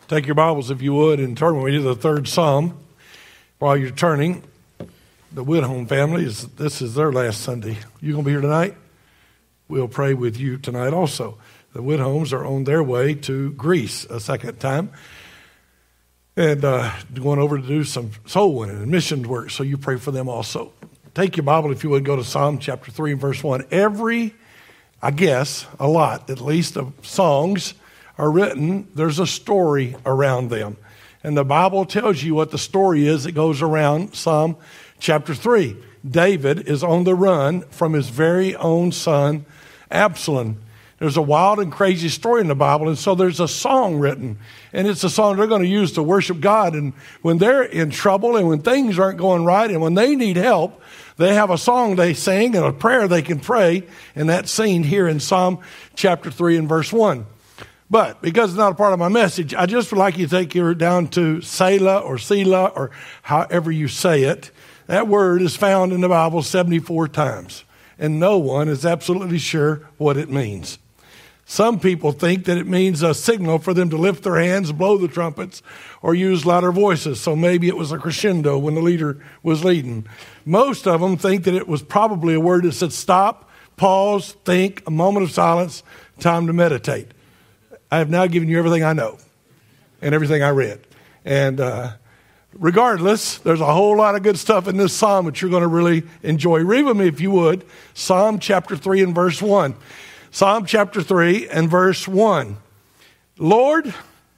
Take your Bibles, if you would, and turn with me to the third Psalm. While you're turning, the Whitholm family, this is their last Sunday. You going to be here tonight? We'll pray with you tonight also. The Whitholms are on their way to Greece a second time and going over to do some soul winning and missions work, so you pray for them also. Take your Bible, if you would, go to Psalm chapter 3 and verse 1. I guess, a lot at least, of songs are written, there's a story around them. And the Bible tells you what the story is that goes around Psalm chapter 3. David is on the run from his very own son, Absalom. There's a wild and crazy story in the Bible, and so there's a song written. And it's a song they're going to use to worship God. And when they're in trouble and when things aren't going right and when they need help, they have a song they sing and a prayer they can pray. And that's seen here in Psalm chapter 3 and verse 1. But because it's not a part of my message, I just would like you to take you down to Selah or however you say it. That word is found in the Bible 74 times, and no one is absolutely sure what it means. Some people think that it means a signal for them to lift their hands, blow the trumpets, or use louder voices. So maybe it was a crescendo when the leader was leading. Most of them think that it was probably a word that said stop, pause, think, a moment of silence, time to meditate. I have now given you everything I know and everything I read. And regardless, there's a whole lot of good stuff in this psalm that you're going to really enjoy. Read with me, if you would, Psalm chapter 3 and verse 1. Psalm chapter 3 and verse 1. Lord,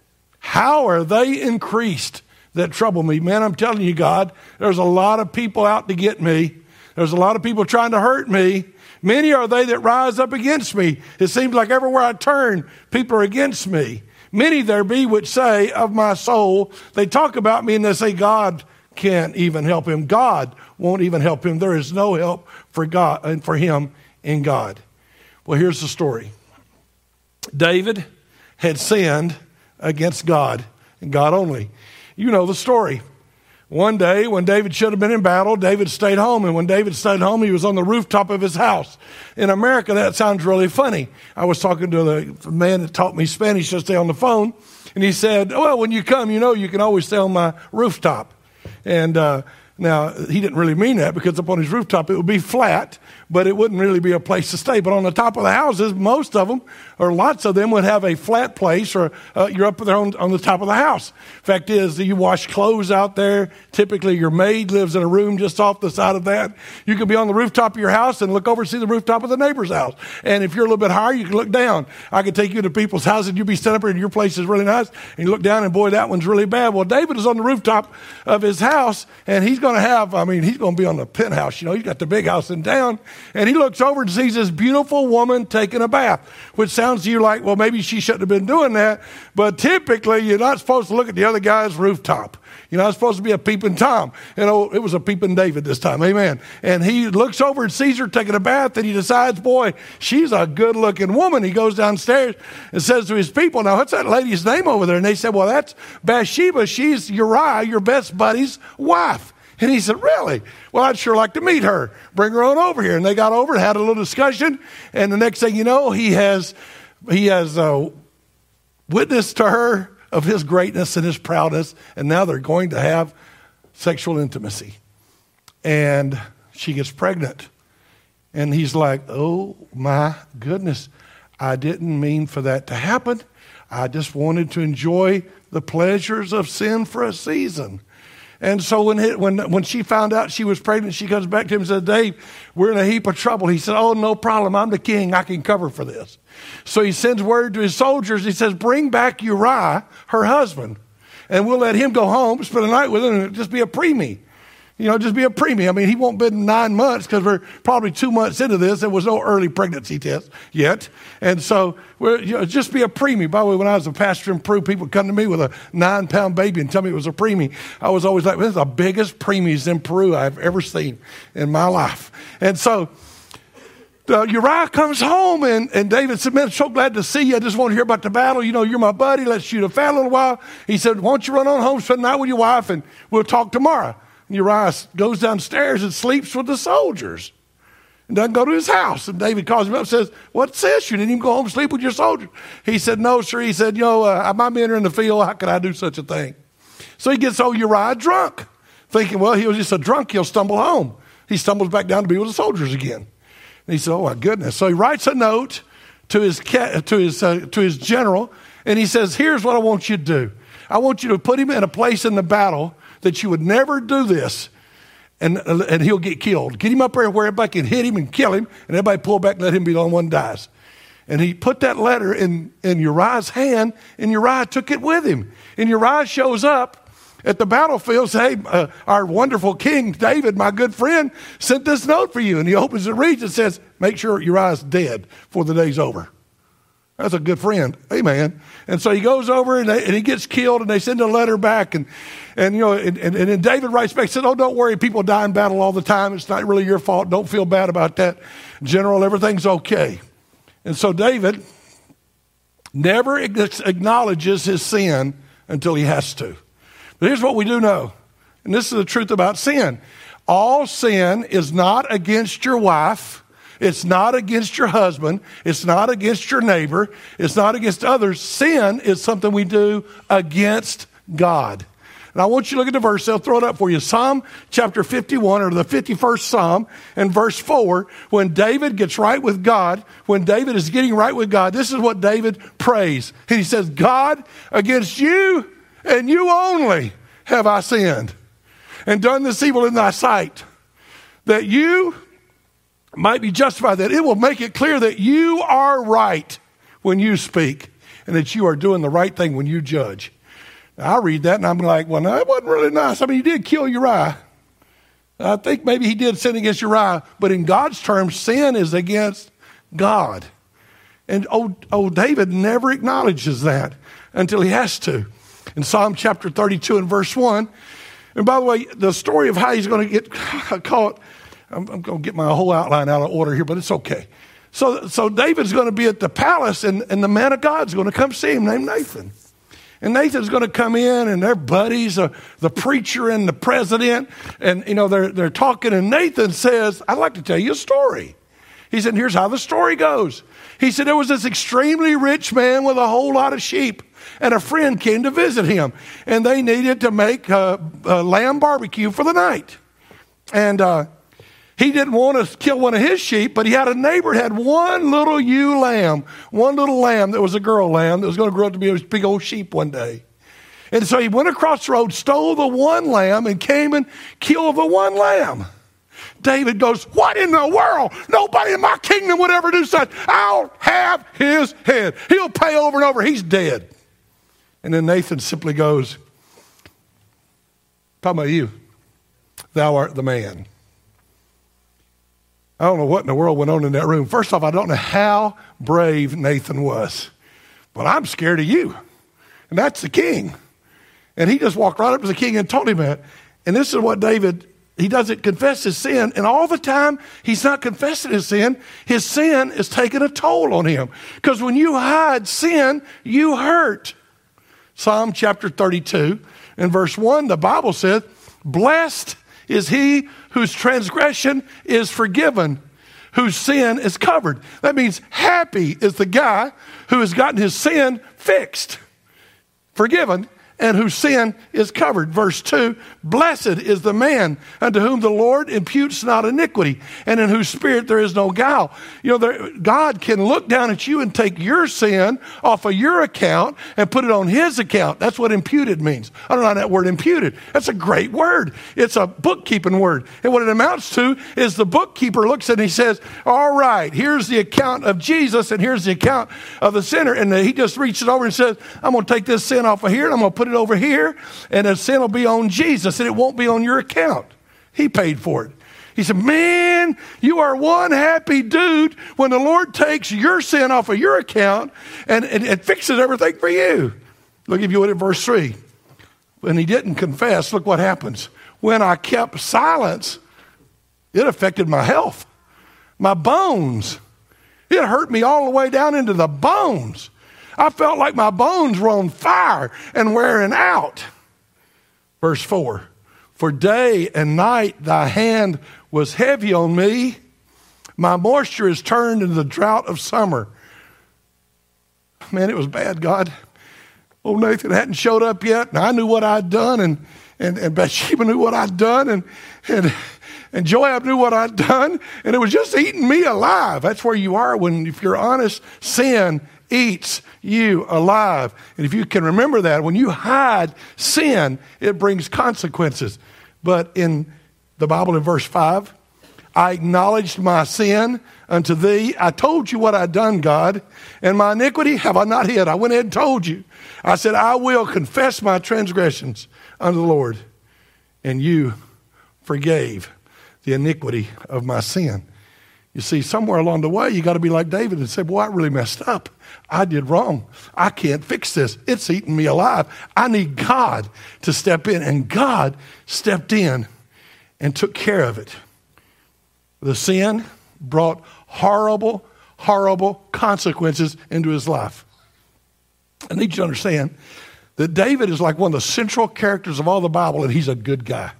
how are they increased that trouble me? Man, I'm telling you, God, there's a lot of people out to get me. There's a lot of people trying to hurt me. Many are they that rise up against me. It seems like everywhere I turn, people are against me. Many there be which say of my soul, they talk about me and they say, God can't even help him. God won't even help him. There is no help for God and for him in God. Well, here's the story. David had sinned against God and God only. You know the story. One day, when David should have been in battle, David stayed home. And when David stayed home, he was on the rooftop of his house. In America, that sounds really funny. I was talking to the man that taught me Spanish yesterday on the phone. And he said, well, when you come, you can always stay on my rooftop. And now, he didn't really mean that, because up on his rooftop, it would be flat, but it wouldn't really be a place to stay. But on the top of the houses, most of them, or lots of them, would have a flat place, or you're up there on the top of the house. Fact is, you wash clothes out there. Typically, your maid lives in a room just off the side of that. You could be on the rooftop of your house and look over and see the rooftop of the neighbor's house. And if you're a little bit higher, you can look down. I could take you to people's houses, and you'd be standing up there, and your place is really nice, and you look down, and boy, that one's really bad. Well, David is on the rooftop of his house, and he's going to be on the penthouse. He's got the big house in town. And he looks over and sees this beautiful woman taking a bath, which sounds to you like, well, maybe she shouldn't have been doing that. But typically, you're not supposed to look at the other guy's rooftop. You're not supposed to be a peeping Tom. It was a peeping David this time. Amen. And he looks over and sees her taking a bath, and he decides, boy, she's a good-looking woman. He goes downstairs and says to his people, now, what's that lady's name over there? And they said, well, that's Bathsheba. She's Uriah, your best buddy's wife. And he said, really? Well, I'd sure like to meet her. Bring her on over here. And they got over and had a little discussion. And the next thing you know, he has witnessed to her of his greatness and his proudness. And now they're going to have sexual intimacy. And she gets pregnant. And he's like, oh, my goodness. I didn't mean for that to happen. I just wanted to enjoy the pleasures of sin for a season. And so when she found out she was pregnant, she comes back to him and said, Dave, we're in a heap of trouble. He said, oh, no problem. I'm the king. I can cover for this. So he sends word to his soldiers. He says, bring back Uriah, her husband, and we'll let him go home, spend the night with him, and just be a preemie. Just be a preemie. He won't be 9 months, because we're probably 2 months into this. There was no early pregnancy test yet. And so just be a preemie. By the way, when I was a pastor in Peru, people would come to me with a 9-pound baby and tell me it was a preemie. I was always like, this is the biggest preemies in Peru I've ever seen in my life. And so Uriah comes home, and David said, man, so glad to see you. I just want to hear about the battle. You're my buddy. Let's shoot a fan a little while. He said, why don't you run on home, spend the night with your wife, and we'll talk tomorrow. Uriah goes downstairs and sleeps with the soldiers. and doesn't go to his house. And David calls him up and says, what's this? You didn't even go home and sleep with your soldiers. He said, no, sir. He said, my men are in the field. How could I do such a thing? So he gets old Uriah drunk, thinking, well, he was just a drunk. He'll stumble home. He stumbles back down to be with the soldiers again. And he said, oh, my goodness. So he writes a note to his general, and he says, here's what I want you to do. I want you to put him in a place in the battle that you would never do this, and he'll get killed. Get him up there where everybody can hit him and kill him, and everybody pull back and let him be the only one who dies. And he put that letter in Uriah's hand, and Uriah took it with him. And Uriah shows up at the battlefield, say, hey, our wonderful king, David, my good friend, sent this note for you. And he opens and reads and says, make sure Uriah's dead before the day's over. That's a good friend. Amen. And so he goes over and he gets killed, and they send a letter back. And then David writes back and said, oh, don't worry. People die in battle all the time. It's not really your fault. Don't feel bad about that. General, everything's okay. And so David never acknowledges his sin until he has to. But here's what we do know. And this is the truth about sin. All sin is not against your wife. It's not against your husband. It's not against your neighbor. It's not against others. Sin is something we do against God. And I want you to look at the verse. I'll throw it up for you. Psalm chapter 51, or the 51st Psalm, and verse 4. When David gets right with God, when David is getting right with God, this is what David prays. And he says, God, against you and you only have I sinned, and done this evil in thy sight, that you might be justified, that it will make it clear that you are right when you speak, and that you are doing the right thing when you judge. Now, I read that and I'm like, well, no, it wasn't really nice. I mean, he did kill Uriah. I think maybe he did sin against Uriah, but in God's terms, sin is against God. And old David never acknowledges that until he has to. In Psalm chapter 32 and verse 1, and by the way, the story of how he's going to get caught, I'm going to get my whole outline out of order here, but it's okay. So David's going to be at the palace, and the man of God's going to come see him, named Nathan. And Nathan's going to come in, and they're buddies, the preacher and the president, and they're talking, and Nathan says, I'd like to tell you a story. He said, here's how the story goes. He said, there was this extremely rich man with a whole lot of sheep, and a friend came to visit him, and they needed to make a lamb barbecue for the night. And he didn't want to kill one of his sheep, but he had a neighbor that had one little ewe lamb, one little lamb that was a girl lamb that was going to grow up to be a big old sheep one day. And so he went across the road, stole the one lamb, and came and killed the one lamb. David goes, what in the world? Nobody in my kingdom would ever do such. I'll have his head. He'll pay over and over. He's dead. And then Nathan simply goes, talking about you, thou art the man. I don't know what in the world went on in that room. First off, I don't know how brave Nathan was, but I'm scared of you. And that's the king. And he just walked right up to the king and told him that. And this is what David, he doesn't confess his sin. And all the time he's not confessing his sin is taking a toll on him. Because when you hide sin, you hurt. Psalm chapter 32 and verse 1, the Bible says, blessed is he whose transgression is forgiven, whose sin is covered. That means happy is the guy who has gotten his sin fixed, forgiven, and whose sin is covered. Verse 2, blessed is the man unto whom the Lord imputes not iniquity, and in whose spirit there is no guile. God can look down at you and take your sin off of your account and put it on his account. That's what imputed means. I don't know that word imputed. That's a great word. It's a bookkeeping word. And what it amounts to is the bookkeeper looks and he says, all right, here's the account of Jesus and here's the account of the sinner. And he just reaches over and says, I'm going to take this sin off of here and I'm going to put it over here, and the sin will be on Jesus, and it won't be on your account. He paid for it. He said, man, you are one happy dude when the Lord takes your sin off of your account and fixes everything for you. Look, if you would, at verse 3. When he didn't confess, look what happens. When I kept silence, it affected my health, my bones. It hurt me all the way down into the bones. I felt like my bones were on fire and wearing out. Verse 4, for day and night thy hand was heavy on me. My moisture is turned into the drought of summer. Man, it was bad, God. Old Nathan hadn't showed up yet, and I knew what I'd done, and Bathsheba knew what I'd done, and Joab knew what I'd done, and it was just eating me alive. That's where you are if you're honest. Sin eats you alive. And if you can remember that, when you hide sin, it brings consequences. But in the Bible in verse 5, I acknowledged my sin unto thee. I told you what I'd done, God. And my iniquity have I not hid. I went ahead and told you. I said, I will confess my transgressions unto the Lord. And you forgave the iniquity of my sin. You see, somewhere along the way, you got to be like David and say, boy, I really messed up. I did wrong. I can't fix this. It's eating me alive. I need God to step in. And God stepped in and took care of it. The sin brought horrible, horrible consequences into his life. I need you to understand that David is like one of the central characters of all the Bible, and he's a good guy.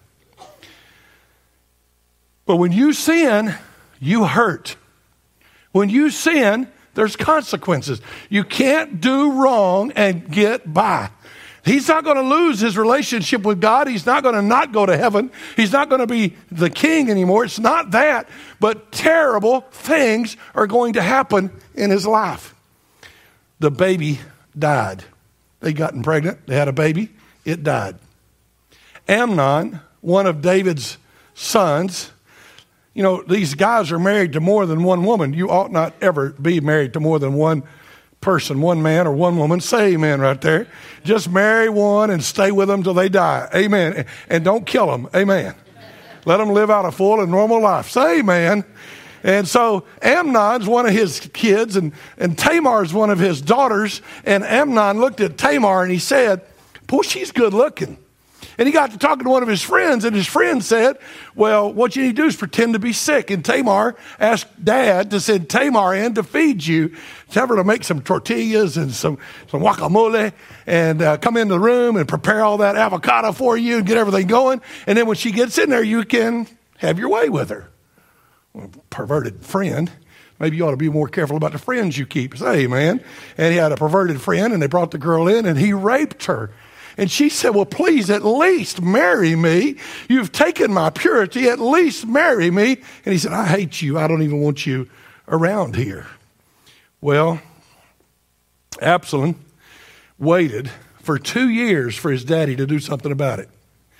But when you sin, you hurt. When you sin, there's consequences. You can't do wrong and get by. He's not going to lose his relationship with God. He's not going to not go to heaven. He's not going to be the king anymore. It's not that. But terrible things are going to happen in his life. The baby died. They gotten pregnant. They had a baby. It died. Amnon, one of David's sons, you know, these guys are married to more than one woman. You ought not ever be married to more than one person, one man or one woman. Say amen right there. Just marry one and stay with them till they die. Amen. And don't kill them. Amen. Let them live out a full and normal life. Say amen. And so Amnon's one of his kids, and Tamar's one of his daughters. And Amnon looked at Tamar and he said, boy, she's good looking. And he got to talking to one of his friends, and his friend said, well, what you need to do is pretend to be sick. And Tamar asked Dad to send Tamar in to feed you. Tell her to make some tortillas and some guacamole and come into the room and prepare all that avocado for you and get everything going. And then when she gets in there, you can have your way with her. Well, perverted friend. Maybe you ought to be more careful about the friends you keep. Say, man. And he had a perverted friend, and they brought the girl in, and he raped her. And she said, well, please at least marry me. You've taken my purity. At least marry me. And he said, I hate you. I don't even want you around here. Well, Absalom waited for 2 years for his daddy to do something about it.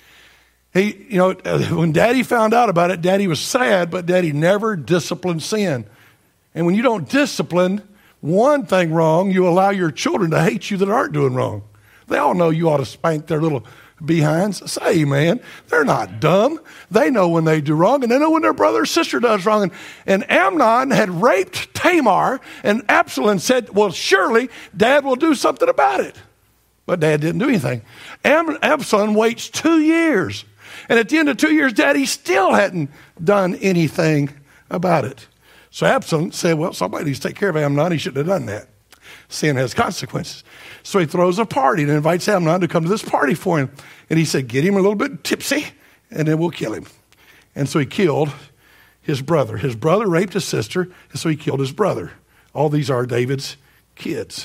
When Daddy found out about it, Daddy was sad, but Daddy never disciplined sin. And when you don't discipline one thing wrong, you allow your children to hate you that aren't doing wrong. They all know you ought to spank their little behinds. Say, man, they're not dumb. They know when they do wrong, and they know when their brother or sister does wrong. And Amnon had raped Tamar, and Absalom said, well, surely Dad will do something about it. But Dad didn't do anything. Absalom waits 2 years. And at the end of 2 years, Daddy still hadn't done anything about it. So Absalom said, well, somebody needs to take care of Amnon. He shouldn't have done that. Sin has consequences. So he throws a party and invites Amnon to come to this party for him. And he said, get him a little bit tipsy, and then we'll kill him. And so he killed his brother. His brother raped his sister, and so he killed his brother. All these are David's kids.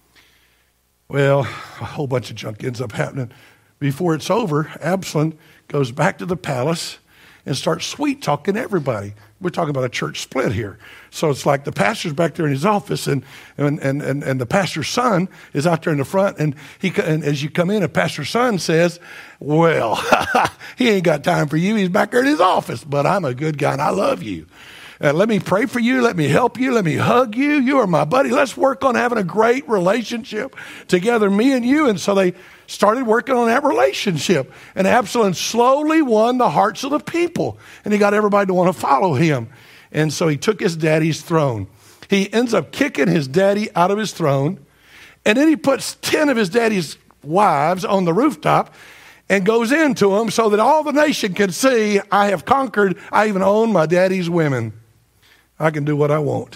Well, a whole bunch of junk ends up happening. Before it's over, Absalom goes back to the palace and starts sweet-talking everybody. We're talking about a church split here. So it's like the pastor's back there in his office, and the pastor's son is out there in the front, and as you come in, a pastor's son says, well, he ain't got time for you. He's back there in his office, but I'm a good guy, and I love you. Let me pray for you. Let me help you. Let me hug you. You are my buddy. Let's work on having a great relationship together, me and you. And so they started working on that relationship. And Absalom slowly won the hearts of the people. And he got everybody to want to follow him. And so he took his daddy's throne. He ends up kicking his daddy out of his throne. And then he puts 10 of his daddy's wives on the rooftop and goes into them so that all the nation can see, I have conquered. I even own my daddy's women. I can do what I want.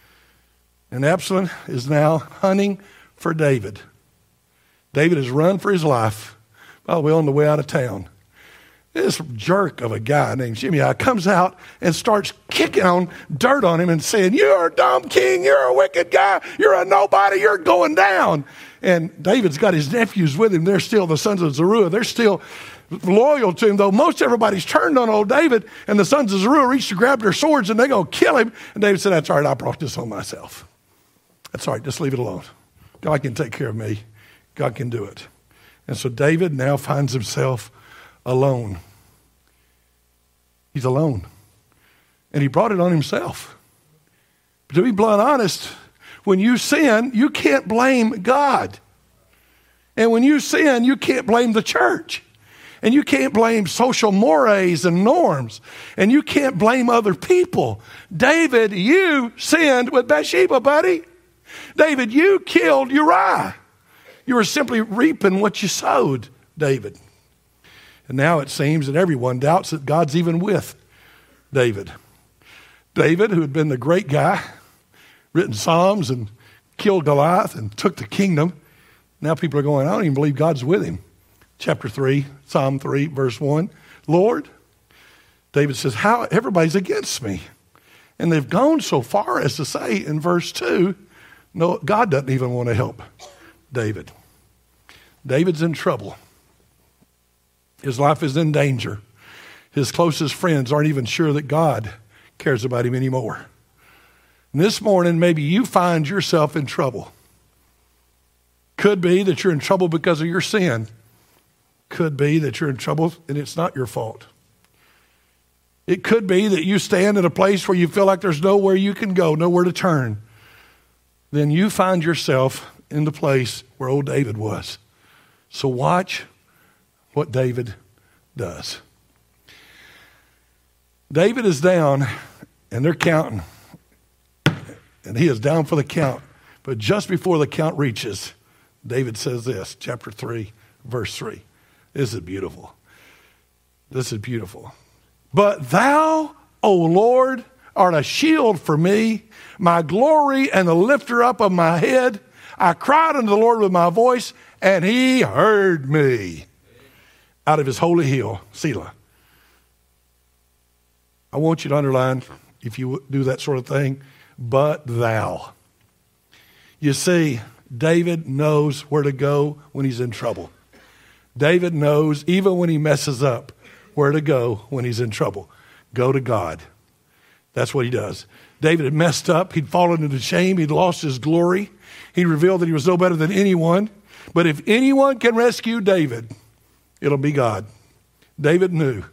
And Absalom is now hunting for David. David has run for his life. By the way, on the way out of town, This jerk of a guy named Shimei comes out and starts kicking on dirt on him and saying, "You're a dumb king. You're a wicked guy. You're a nobody. You're going down." And David's got his nephews with him. They're still the sons of Zeruiah. They're still loyal to him, though most everybody's turned on old David. And the sons of Zeruiah reach to grab their swords and they're going to kill him. And David said, "That's all right. I brought this on myself. That's all right. Just leave it alone. God can take care of me. God can do it." And so David now finds himself alone. He's alone. And he brought it on himself. But to be blunt honest, when you sin, you can't blame God. And when you sin, you can't blame the church. And you can't blame social mores and norms. And you can't blame other people. David, you sinned with Bathsheba, buddy. David, you killed Uriah. You were simply reaping what you sowed, David. And now it seems that everyone doubts that God's even with David. David, who had been the great guy, written Psalms and killed Goliath and took the kingdom. Now people are going, "I don't even believe God's with him." Chapter 3, Psalm 3, verse 1. "Lord," David says, "how everybody's against me." And they've gone so far as to say in verse 2, no, God doesn't even want to help David. David's in trouble. His life is in danger. His closest friends aren't even sure that God cares about him anymore. And this morning, maybe you find yourself in trouble. Could be that you're in trouble because of your sin. Could be that you're in trouble and it's not your fault. It could be that you stand at a place where you feel like there's nowhere you can go, nowhere to turn. Then you find yourself in the place where old David was. So watch what David does. David is down and they're counting. And he is down for the count. But just before the count reaches, David says this, chapter 3, verse 3. This is beautiful. This is beautiful. "But thou, O Lord, art a shield for me, my glory and the lifter up of my head. I cried unto the Lord with my voice, and he heard me." Out of his holy hill, Selah. I want you to underline, if you do that sort of thing, "but thou." You see, David knows where to go when he's in trouble. David knows, even when he messes up, where to go when he's in trouble. Go to God. That's what he does. David had messed up. He'd fallen into shame. He'd lost his glory. He revealed that he was no better than anyone. But if anyone can rescue David, it'll be God. David knew,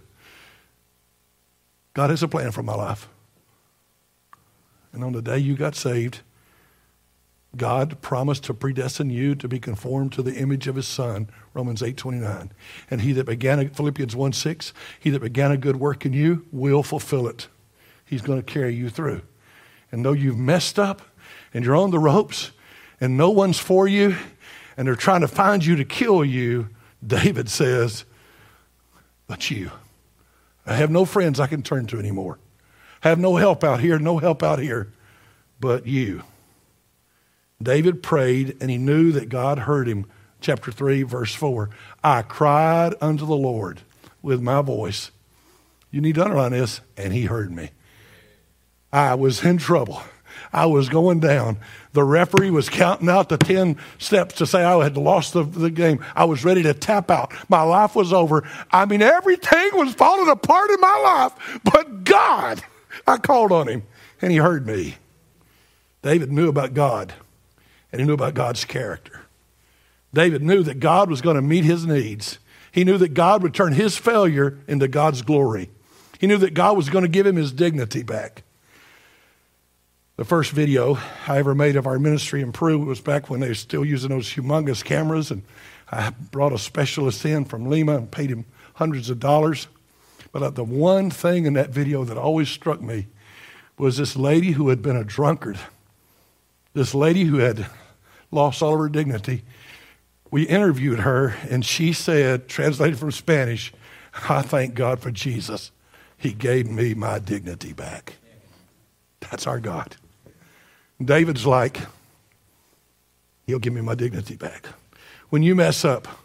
God has a plan for my life. And on the day you got saved, God promised to predestine you to be conformed to the image of his Son, Romans 8:29. And he that began, Philippians 1:6, he that began a good work in you will fulfill it. He's going to carry you through. And though you've messed up and you're on the ropes and no one's for you and they're trying to find you to kill you, David says, "But you. I have no friends I can turn to anymore. I have no help out here, no help out here, but you." David prayed and he knew that God heard him. Chapter 3, verse 4. "I cried unto the Lord with my voice." You need to underline this, and he heard me. I was in trouble. I was going down. The referee was counting out the 10 steps to say I had lost the game. I was ready to tap out. My life was over. I mean, everything was falling apart in my life. But God, I called on him, and he heard me. David knew about God, and he knew about God's character. David knew that God was going to meet his needs. He knew that God would turn his failure into God's glory. He knew that God was going to give him his dignity back. The first video I ever made of our ministry in Peru was back when they were still using those humongous cameras, and I brought a specialist in from Lima and paid him hundreds of dollars. But the one thing in that video that always struck me was this lady who had been a drunkard, this lady who had lost all of her dignity. We interviewed her, and she said, translated from Spanish, "I thank God for Jesus. He gave me my dignity back." That's our God. David's like, he'll give me my dignity back. When you mess up,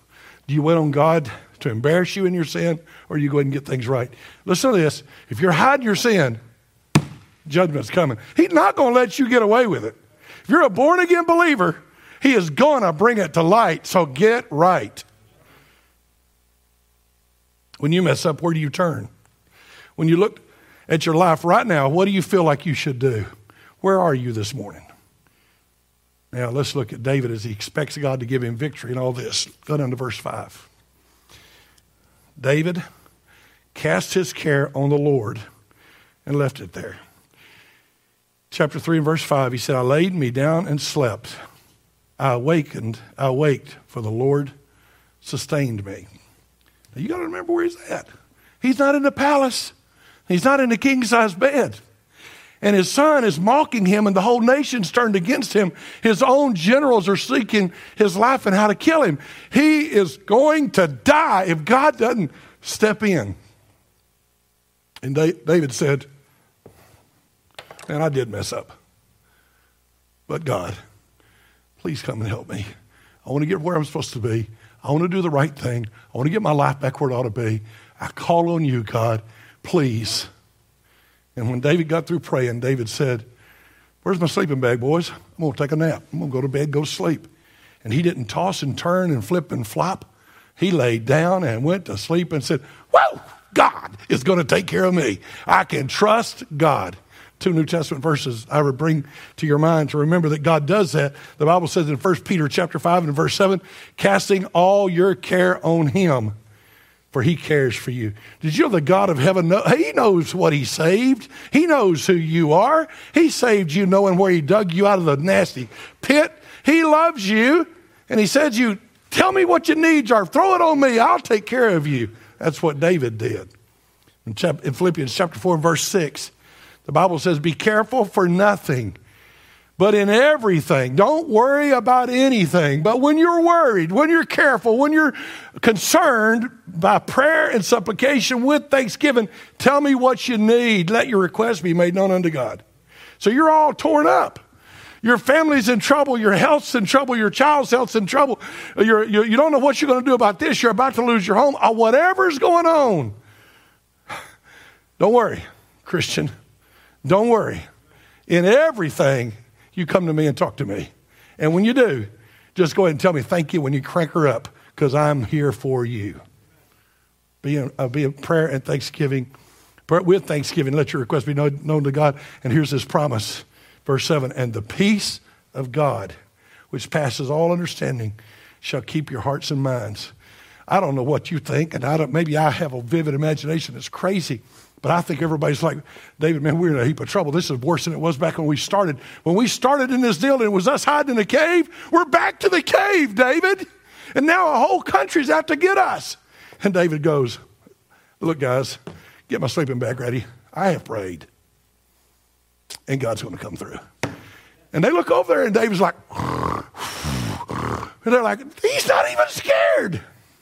Do you wait on God to embarrass you in your sin, or you go ahead and get things right? Listen to this. If you're hiding your sin, judgment's coming. He's not going to let you get away with it. If you're a born-again believer, he is going to bring it to light, so get right. When you mess up, where do you turn? When you look at your life right now, what do you feel like you should do? Where are you this morning? Now, let's look at David as he expects God to give him victory in all this. Go down to verse 5. David cast his care on the Lord and left it there. Chapter 3 and verse 5, he said, I laid me down and slept. I waked, for the Lord sustained me. Now, you got to remember where he's at. He's not in the palace. He's not in the king-size bed. And his son is mocking him, and the whole nation's turned against him. His own generals are seeking his life and how to kill him. He is going to die if God doesn't step in. And David said, man, I did mess up. But God, please come and help me. I want to get where I'm supposed to be. I want to do the right thing. I want to get my life back where it ought to be. I call on you, God, please. And when David got through praying, David said, where's my sleeping bag, boys? I'm going to take a nap. I'm going to go to bed, go to sleep. And he didn't toss and turn and flip and flop. He laid down and went to sleep and said, whoa, God is going to take care of me. I can trust God. 2 New Testament verses I would bring to your mind to remember that God does that. The Bible says in 1 Peter chapter 5 and verse 7, casting all your care on him, for he cares for you. Did you know the God of heaven, he knows what he saved. He knows who you are. He saved you knowing where he dug you out of the nasty pit. He loves you, and he said, you tell me what your needs are. Throw it on me. I'll take care of you. That's what David did. In Philippians chapter 4 and verse 6, the Bible says, be careful for nothing, but in everything. Don't worry about anything. But when you're worried, when you're careful, when you're concerned, by prayer and supplication with thanksgiving, tell me what you need. Let your request be made known unto God. So you're all torn up. Your family's in trouble. Your health's in trouble. Your child's health's in trouble. You don't know what you're going to do about this. You're about to lose your home. Whatever's going on. Don't worry, Christian. Don't worry. In everything, you come to me and talk to me. And when you do, just go ahead and tell me thank you when you crank her up, because I'm here for you. Be in prayer and thanksgiving. With thanksgiving, let your request be known to God. And here's his promise. Verse 7, and the peace of God, which passes all understanding, shall keep your hearts and minds. I don't know what you think, and maybe I have a vivid imagination that's crazy. But I think everybody's like, David, man, we're in a heap of trouble. This is worse than it was back when we started. When we started in this deal and it was us hiding in a cave, we're back to the cave, David. And now a whole country's out to get us. And David goes, look, guys, get my sleeping bag ready. I have prayed. And God's going to come through. And they look over there and David's like, and they're like, he's not even scared.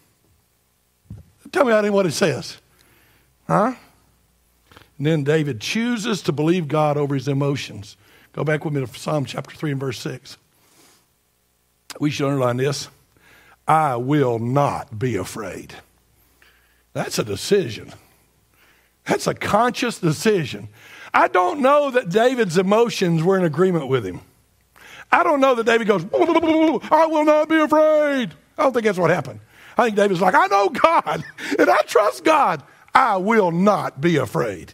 Tell me what it says. Huh? And then David chooses to believe God over his emotions. Go back with me to Psalm chapter 3 and verse 6. We should underline this. I will not be afraid. That's a decision. That's a conscious decision. I don't know that David's emotions were in agreement with him. I don't know that David goes, I will not be afraid. I don't think that's what happened. I think David's like, I know God, and I trust God. I will not be afraid.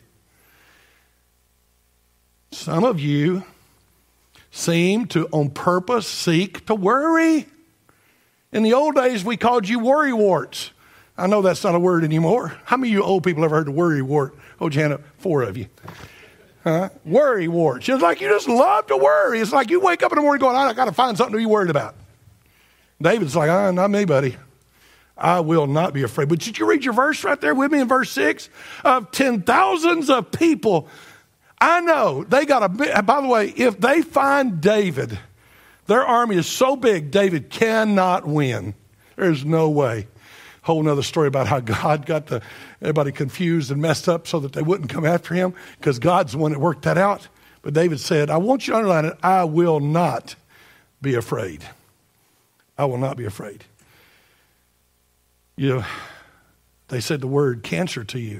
Some of you seem to, on purpose, seek to worry. In the old days, we called you worry warts. I know that's not a word anymore. How many of you old people ever heard the worry wart? Oh, Janet, 4 of you. Worry warts. It's like you just love to worry. It's like you wake up in the morning going, I got to find something to be worried about. David's like, not me, buddy. I will not be afraid. But did you read your verse right there with me in verse 6? Of 10,000s of people, I know they got a, by the way, if they find David, their army is so big, David cannot win. There's no way. Whole nother story about how God got everybody confused and messed up so that they wouldn't come after him, because God's the one that worked that out. But David said, I want you to underline it, I will not be afraid. I will not be afraid. They said the word cancer to you.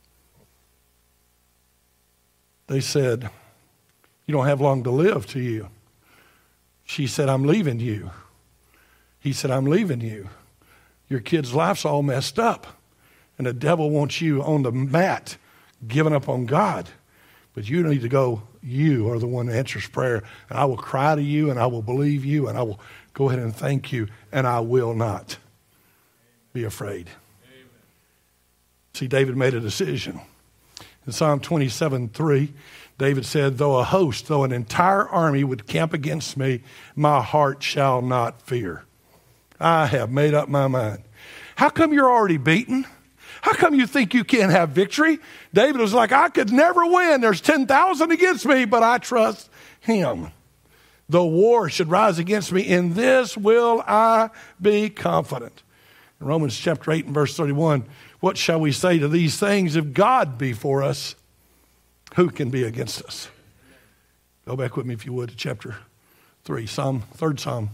They said, you don't have long to live to you. She said, I'm leaving you. He said, I'm leaving you. Your kid's life's all messed up. And the devil wants you on the mat, giving up on God. But you need to go, you are the one that answers prayer. And I will cry to you, and I will believe you, and I will go ahead and thank you, and I will not be afraid. Amen. See, David made a decision. In Psalm 27:3, David said, though an entire army would camp against me, my heart shall not fear. I have made up my mind. How come you're already beaten? How come you think you can't have victory? David was like, I could never win. There's 10,000 against me, but I trust him. Though war should rise against me, in this will I be confident. In Romans chapter 8 and verse 31, what shall we say to these things? If God be for us, who can be against us? Go back with me, if you would, to chapter 3, third Psalm,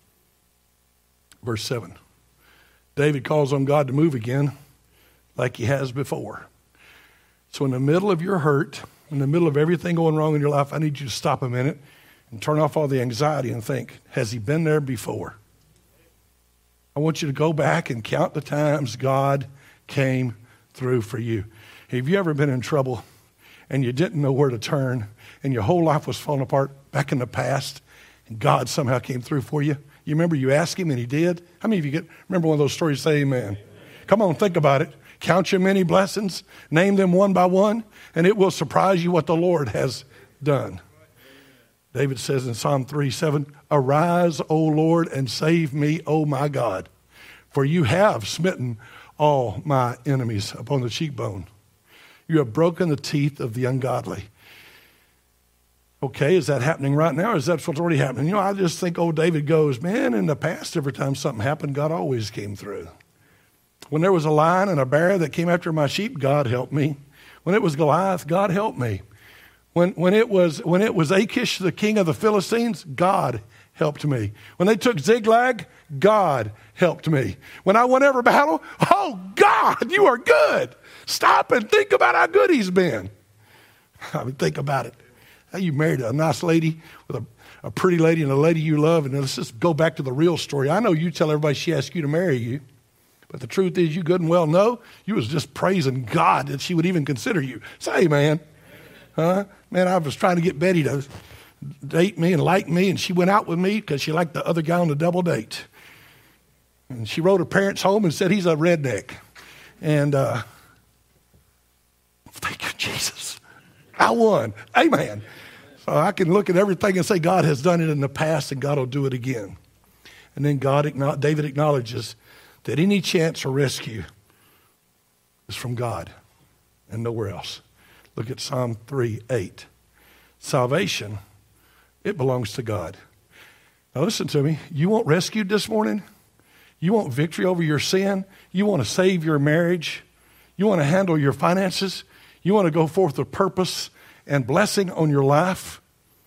verse 7. David calls on God to move again like he has before. So in the middle of your hurt, in the middle of everything going wrong in your life, I need you to stop a minute and turn off all the anxiety and think, has he been there before? I want you to go back and count the times God came through for you. Have you ever been in trouble and you didn't know where to turn and your whole life was falling apart back in the past and God somehow came through for you? You remember you asked him and he did? How many of you remember one of those stories? Say amen. Come on, think about it. Count your many blessings, name them one by one, and it will surprise you what the Lord has done. David says in Psalm 3:7, arise, O Lord, and save me, O my God, for you have smitten all my enemies upon the cheekbone. You have broken the teeth of the ungodly. Okay, is that happening right now, or is that what's already happening? I just think old David goes, man, in the past, every time something happened, God always came through. When there was a lion and a bear that came after my sheep, God helped me. When it was Goliath, God helped me. When it was Achish, the king of the Philistines, God helped me. When they took Ziklag, God helped me. When I won every battle, oh God, you are good. Stop and think about how good he's been. I mean, think about it. How you married a nice lady with a pretty lady and a lady you love, and let's just go back to the real story. I know you tell everybody she asked you to marry you. But the truth is, you good and well know you was just praising God that she would even consider you. Say, man. Man, I was trying to get Betty to date me and like me, and she went out with me because she liked the other guy on the double date. And she wrote her parents home and said he's a redneck. And thank you, Jesus. I won. Amen. So I can look at everything and say God has done it in the past and God will do it again. And then David acknowledges that any chance or rescue is from God and nowhere else. Look at Psalm 3:8. Salvation, it belongs to God. Now listen to me. You want rescued this morning? You want victory over your sin? You want to save your marriage? You want to handle your finances? You want to go forth with purpose and blessing on your life?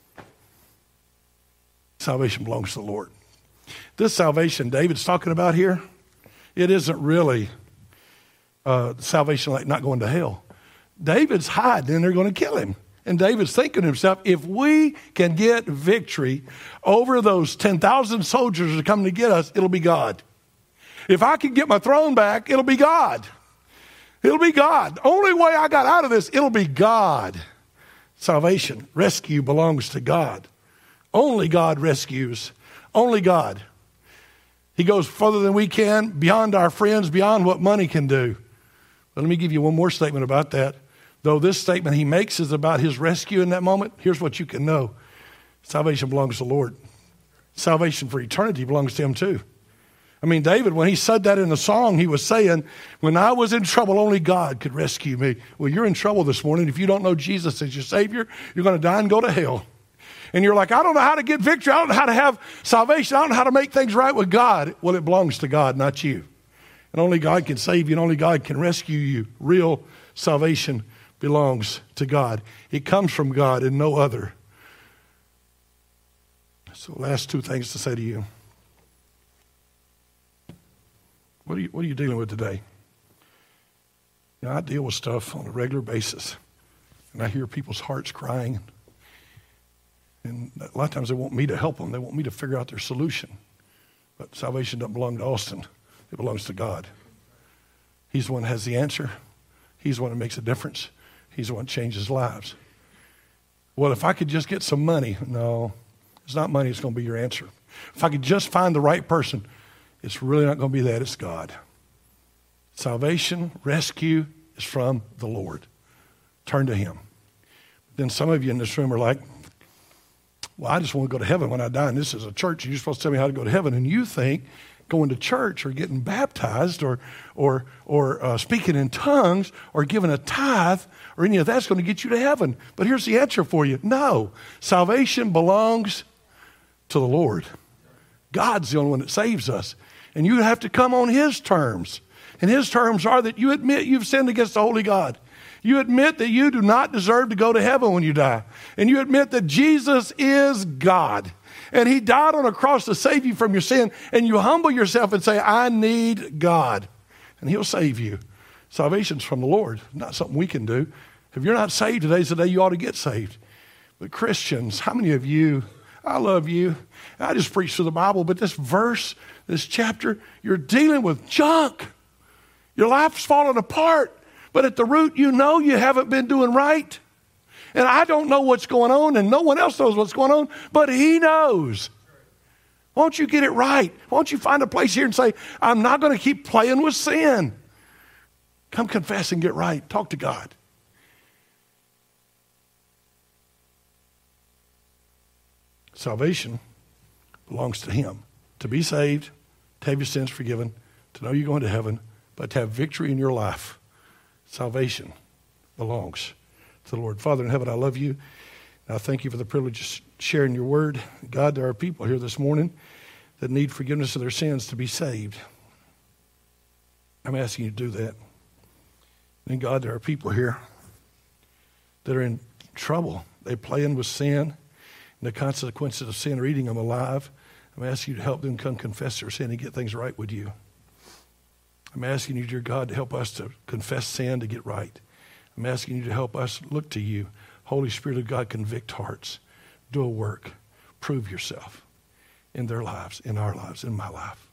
Salvation belongs to the Lord. This salvation David's talking about here, it isn't really salvation like not going to hell. David's hiding and they're going to kill him. And David's thinking to himself, if we can get victory over those 10,000 soldiers that come to get us, it'll be God. If I can get my throne back, it'll be God. It'll be God. Only way I got out of this, it'll be God. Salvation, rescue belongs to God. Only God rescues. Only God. He goes further than we can, beyond our friends, beyond what money can do. But let me give you one more statement about that. Though this statement he makes is about his rescue in that moment, here's what you can know. Salvation belongs to the Lord. Salvation for eternity belongs to him too. I mean, David, when he said that in the song, he was saying, when I was in trouble, only God could rescue me. Well, you're in trouble this morning. If you don't know Jesus as your Savior, you're going to die and go to hell. And you're like, I don't know how to get victory. I don't know how to have salvation. I don't know how to make things right with God. Well, it belongs to God, not you. And only God can save you, and only God can rescue you. Real salvation belongs to God. It comes from God and no other. So last two things to say to you. What are you dealing with today? You know, I deal with stuff on a regular basis, and I hear people's hearts crying. And a lot of times they want me to help them. They want me to figure out their solution. But salvation doesn't belong to Austin. It belongs to God. He's the one that has the answer. He's the one that makes a difference. He's the one that changes lives. Well, if I could just get some money. No, it's not money that's going to be your answer. If I could just find the right person, it's really not going to be that. It's God. Salvation, rescue is from the Lord. Turn to him. Then some of you in this room are like, well, I just want to go to heaven when I die, and this is a church, and you're supposed to tell me how to go to heaven. And you think going to church or getting baptized or speaking in tongues or giving a tithe or any of that's going to get you to heaven. But here's the answer for you. No. Salvation belongs to the Lord. God's the only one that saves us. And you have to come on his terms. And his terms are that you admit you've sinned against the holy God. You admit that you do not deserve to go to heaven when you die. And you admit that Jesus is God. And he died on a cross to save you from your sin. And you humble yourself and say, I need God. And he'll save you. Salvation's from the Lord, not something we can do. If you're not saved, today's the day you ought to get saved. But Christians, how many of you, I love you. I just preach through the Bible, but this verse, this chapter, you're dealing with junk. Your life's falling apart. But at the root, you know you haven't been doing right. And I don't know what's going on, and no one else knows what's going on, but he knows. Won't you get it right? Won't you find a place here and say, I'm not going to keep playing with sin. Come confess and get right. Talk to God. Salvation belongs to him. To be saved, to have your sins forgiven, to know you're going to heaven, but to have victory in your life. Salvation belongs to the Lord. Father in heaven, I love you. And I thank you for the privilege of sharing your word. God, there are people here this morning that need forgiveness of their sins to be saved. I'm asking you to do that. And God, there are people here that are in trouble. They're playing with sin, and the consequences of sin are eating them alive. I'm asking you to help them come confess their sin and get things right with you. I'm asking you, dear God, to help us to confess sin to get right. I'm asking you to help us look to you. Holy Spirit of God, convict hearts. Do a work. Prove yourself in their lives, in our lives, in my life.